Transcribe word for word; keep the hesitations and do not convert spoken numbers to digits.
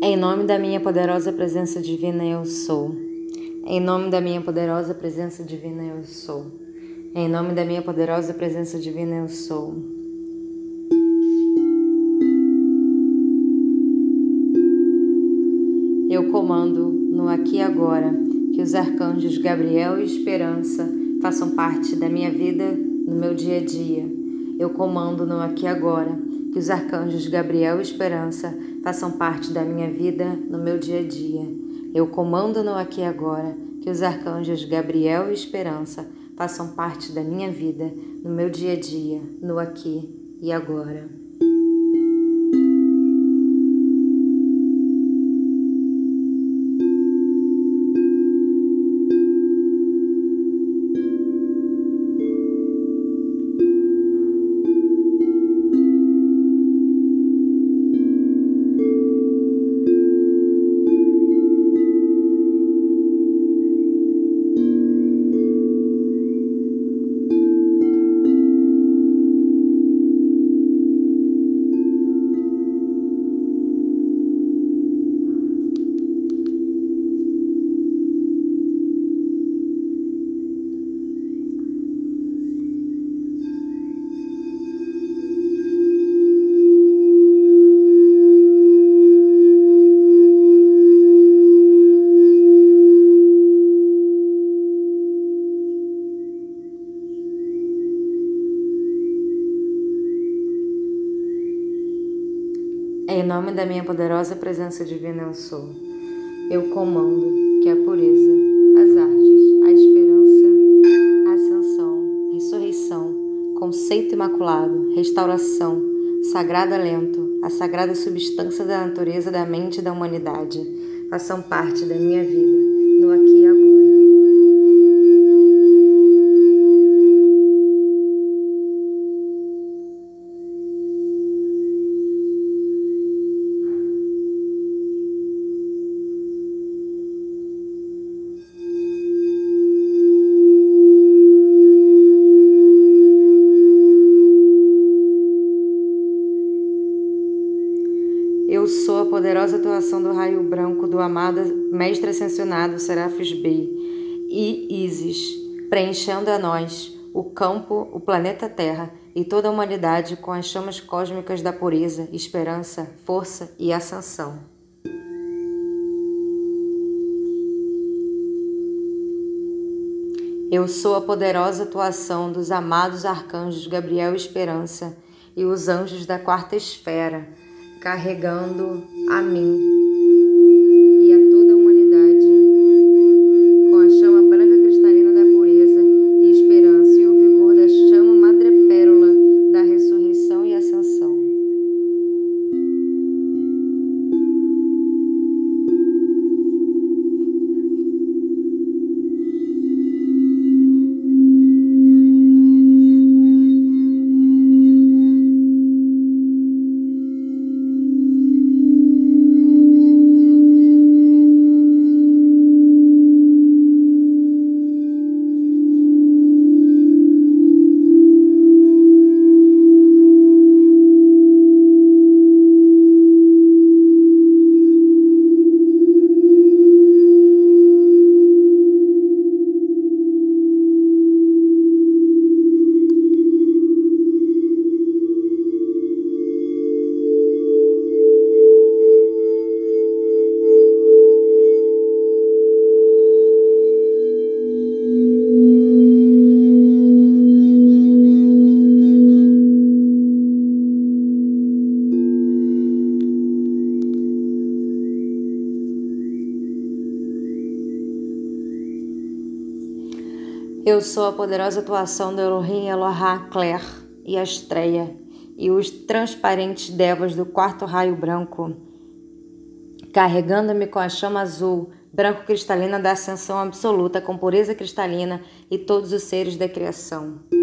Em nome da minha poderosa presença divina eu sou. Em nome da minha poderosa presença divina eu sou. Em nome da minha poderosa presença divina eu sou. Eu comando no aqui e agora que os arcanjos Gabriel e Esperança façam parte da minha vida no meu dia a dia. Eu comando no aqui e agora que os arcanjos Gabriel e Esperança façam parte da minha vida no meu dia a dia. Eu comando no aqui e agora que os arcanjos Gabriel e Esperança façam parte da minha vida no meu dia a dia, no aqui e agora. Em nome da minha poderosa presença divina eu sou. Eu comando que a pureza, as artes, a esperança, a ascensão, ressurreição, conceito imaculado, restauração, sagrado alento, a sagrada substância da natureza, da mente e da humanidade façam parte da minha vida, no aqui e agora. Eu sou a poderosa atuação do raio branco do amado Mestre Ascensionado Serafis Bey e Isis, preenchendo a nós, o campo, o planeta Terra e toda a humanidade com as chamas cósmicas da pureza, esperança, força e ascensão. Eu sou a poderosa atuação dos amados arcanjos Gabriel e Esperança e os anjos da quarta esfera, carregando a mim e a toda a humanidade com a chama branca cristalina da pureza e esperança e o vigor da chama madrepérola da ressurreição e ascensão. Eu sou a poderosa atuação do Elohim, Elohá, Claire e Astreia e os transparentes devas do quarto raio branco, carregando-me com a chama azul, branco cristalina da ascensão absoluta, com pureza cristalina e todos os seres da criação.